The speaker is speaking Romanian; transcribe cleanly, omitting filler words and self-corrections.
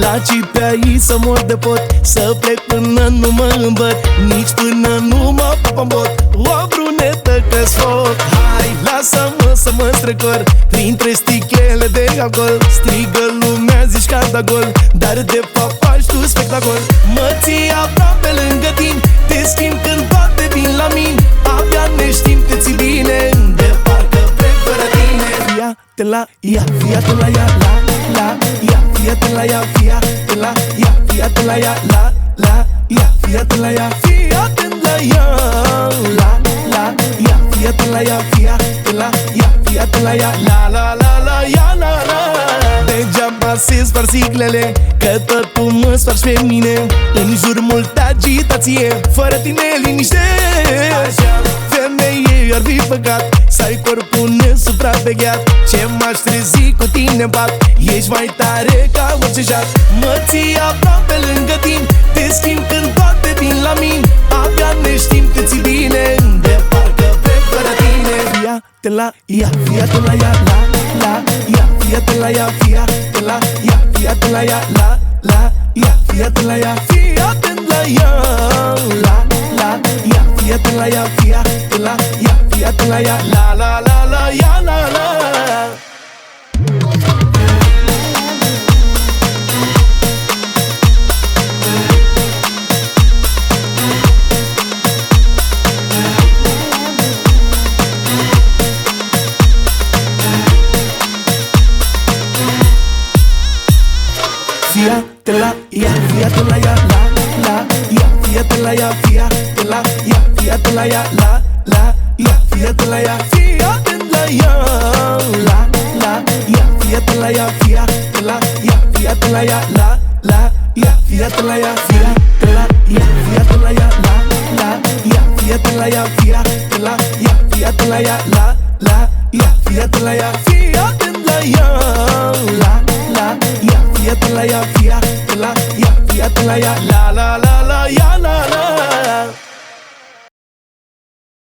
La cipeai să mor de pot, să plec până nu mă îmbăt, nici până nu mă pămbot. O brunetă că-s foc. Hai, lasă-mă să mă strecor printre sticlele de alcool. Strigă lumea, zici că da gol, dar de fapt faci tu spectacol. Mă ții aproape lângă tine, te schimb când toate vin la mine. Abia ne știm că ți bine, de parcă plec fără tine. Fia-te la ea, fia-te la ea, la ea, fia-te la ea, fia-te la ea, fia-te la ea, la ea, fia-te la ea, fia-te la ea, la ea, fia-te la ea, fia-te la ea, fia-te la ea, la ea, la. Degeaba se spar siglele, că tot tu mă spargi pe mine. În jur multă agitație, fără tine liniște. Femeie, ar fi păcat să ai corpul nesupravegheat. Ce m-aș trezi cu tine în pat, ești mai tare ca orice jac. Mă ții aproape lângă tine, te schimb când toate vin la mine. Abia ne știm că ți bine, de parcă plec fără tine. Fia-te la ea, fia-te la ea, la ea, fia-te la ea, fia-te la ea, fia-te la ea, la ea, fia-te la ea, fia-te la ea, la ea, fia-te la ea, fia-te la ea, fia-te la ea, la ea, la. Fia-te la ea, fia-te la ea, la ea, fia-te la ea, fia-te la ea, fia-te la ea, la ea, fia-te la ea, fia-te la ea, la ea, fia-te la ea, fia-te la ea, fia-te la ea, la ea, fia-te la ea, fia-te la ea, fia-te la ea, la ea, fia-te la ea, fia-te la ea, fia-te la ea, la ea, fia-te la ea, fia-te la ea, la ea, fia-te la ea, fia-te la ea, fia-te la ea, la.